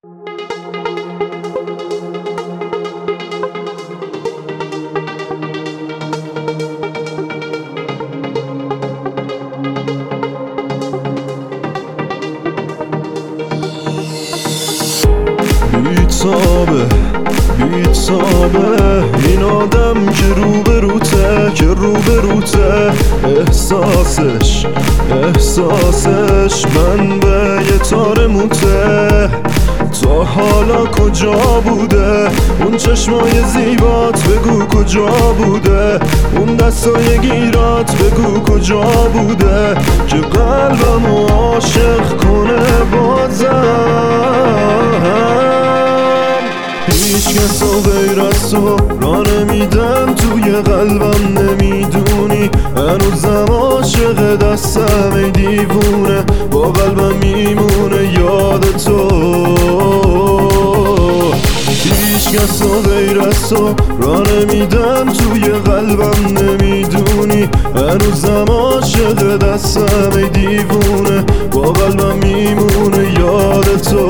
بی‌تابه این آدم که روبروته احساسش من به یه تار موته. تا حالا کجا بوده اون چشمای زیبات؟ بگو کجا بوده اون دستای گیرات؟ بگو کجا بوده که قلبمو عاشق کنه بازم. هیچ کس غیر از تو را نمیدم توی قلبم، نمیدونی هنوزم عاشق دستم ای دیوونه، با قلبم میمونه یاد تو. هیچ کس غیر از تو را نمیدم توی قلبم، نمیدونی هنوزم عاشق دستم ای دیوونه، با قلبم میمونه یاد تو.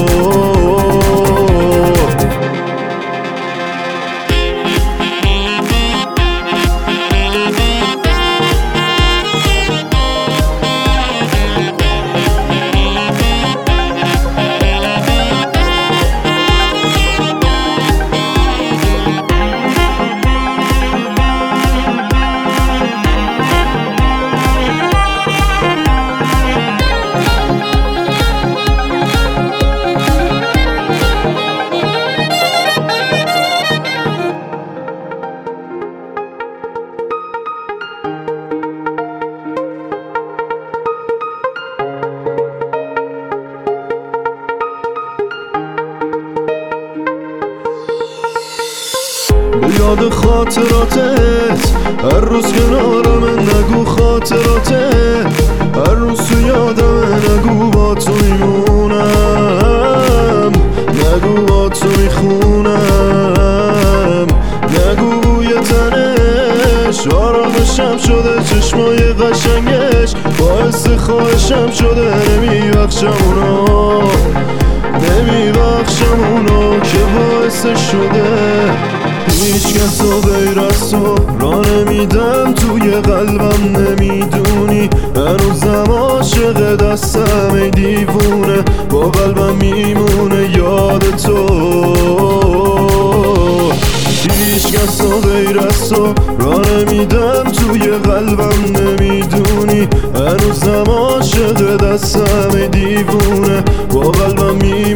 یاد خاطراتت هر روز کنارم، نگو خاطراتت هر روز تو یادم، نگو با تو میمونم، نگو با تو میخونم، نگو بوی تنش آرامشم شده، چشمای قشنگش باعث خواهشم شده، نمیبخشم اونو که باعث شده. هیچ کس غیر از تو را نمیدم توی قلبم، نمیدونی هنوزم عاشق دستم ای دیوونه، با قلبم میمونه یاد تو. هیچ کس غیر از تو را نمیدم توی قلبم، نمیدونی هنوزم عاشق دستم ای دیوونه، با قلبم میمونه